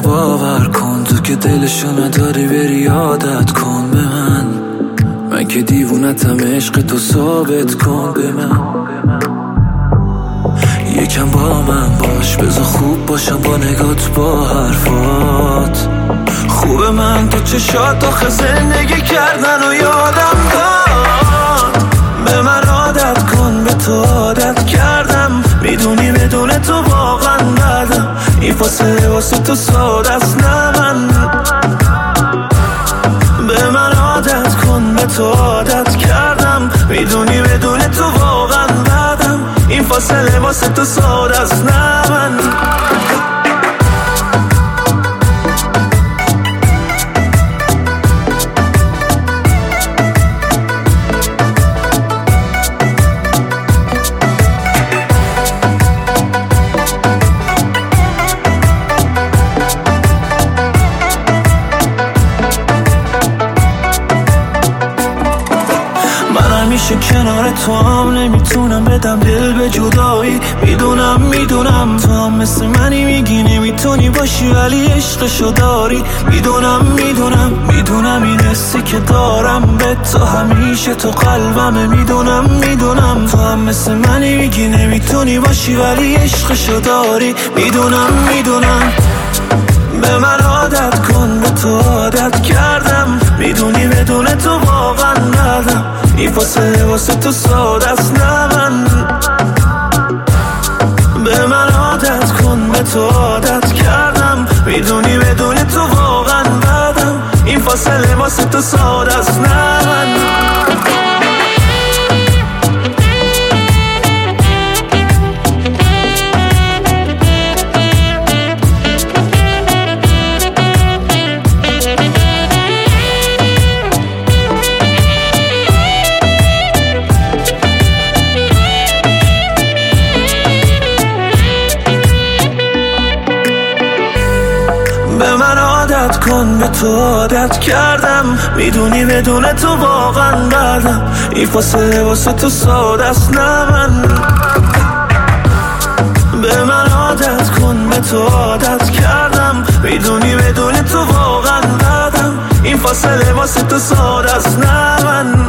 باور کن تو که دلشو نداری بری عادت کن به من که دیوونتم عشق تو ثابت کن به من یکم با من باش بذار خوب باشم با نگات با حرفات خوبه من تو چشات آخه زندگی کردن و یادم داد به من عادت کن به تو عادت کردم میدونی بدون تو واقعا ندم این فاصله واسه تو ساده است نه من به من عادت کن به تو عادت کردم میدونی بدون تو واقعا ندم این فاصله واسه تو ساده است نه من همیشه کنار تو هم نمیتونم بدم دل به جدایی میدونم تو هم مثل منی میگی نمیتونی باشی ولی عشقشو داری میدونم این حسی که دارم به تو همیشه تو قلبمه میدونم تو هم مثل منی میگی نمیتونی باشی ولی عشقشو داری میدونم به من عادت کن به تو عادت کردم میدونی بدون تو واقعا ندم این فاصله واسه تو ساده است نه من به من عادت کن به تو عادت کردم میدونی بدون تو واقعا ندم این فاصله واسه تو ساده است نه من به من عادت کن به تو عادت کردم میدونی بدون تو واقعا ندم این فاصله واسه تو ساده است نه من به من عادت کن به تو عادت کردم میدونی بدون تو واقعا ندم این فاصله واسه تو ساده است نه من